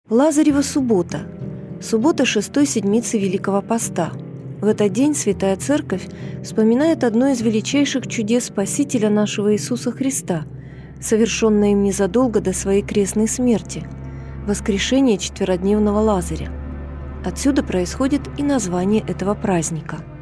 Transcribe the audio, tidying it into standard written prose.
Лазарева суббота. Суббота шестой седмицы Великого Поста. В этот день Святая Церковь вспоминает одно из величайших чудес Спасителя нашего Иисуса Христа, совершенное им незадолго до своей крестной смерти – воскрешение четверодневного Лазаря. Отсюда происходит и название этого праздника –